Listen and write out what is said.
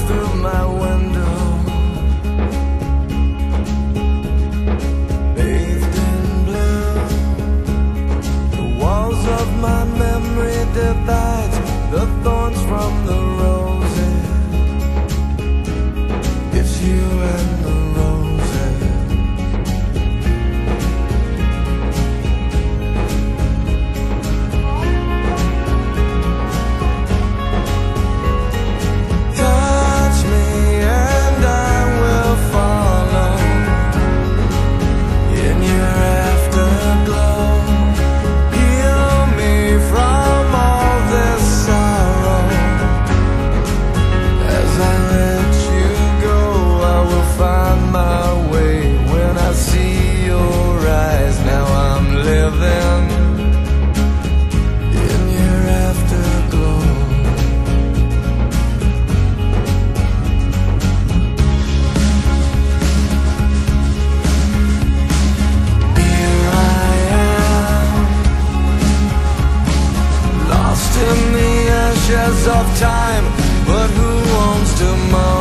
through my window, bathed in blue. The walls of my memory divides the thorns from the roses. It's you and the roses. Touch me and I will follow in your afterglow. Heal me from all this sorrow. As I let you go, I will find my way. When I see your eyes, now I'm living in your afterglow. Here I am, lost in the ashes of time, but who owns tomorrow?